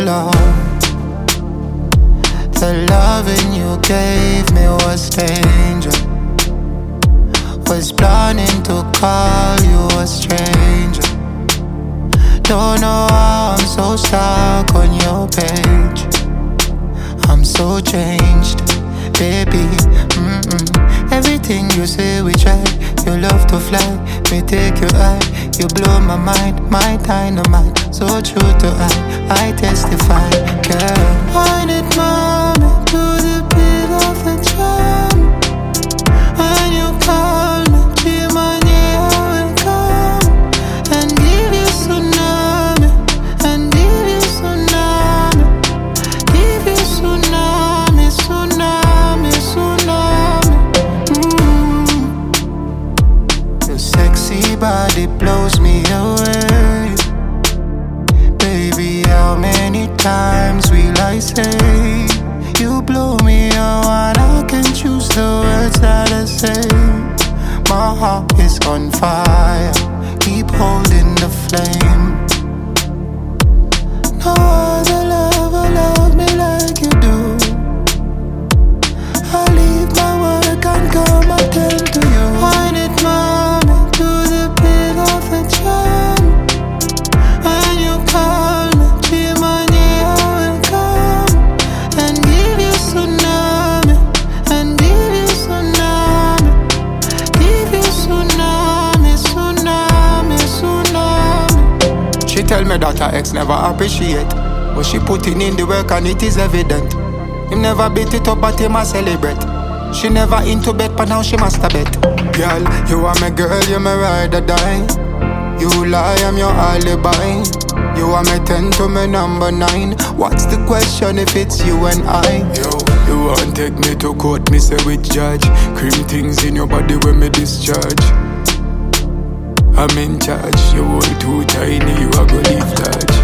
Lord. The loving you gave me was danger. Was planning to call you a stranger. Don't know how I'm so stuck on your page. I'm so changed, baby. Everything you say we try. You love to fly, me take your eye. You blow my mind, my dynamite. So true to I testify, girl. I need mommy to the beat of the drum. When you call me, Chimanye, I will come and give you tsunami, and give you tsunami, give you tsunami, tsunami, tsunami. Your sexy body blows me away. Baby, how many times will I say you blow me away? I can choose the words that I say. My heart is on fire. Keep holding the flame. No other lover love me like you do. I leave my work and come attend to you. I need mommy to the beat of the drum. When you call me, Chimanye, I will come and give you tsunami, and give you tsunami, give you tsunami, tsunami, tsunami. She tell me that her ex never appreciate, but she putting in the work and it is evident. Him never beat it up, but him a celebrate. She never into bed, but now she masturbate. Girl, you are my girl, you my ride or die. You lie, I'm your alibi. You are my 10 to my number 9. What's the question if it's you and I? Yo, you won't take me to court, me say which judge. Cream things in your body when me discharge. I'm in charge, you want too tiny, you are gonna leave touch.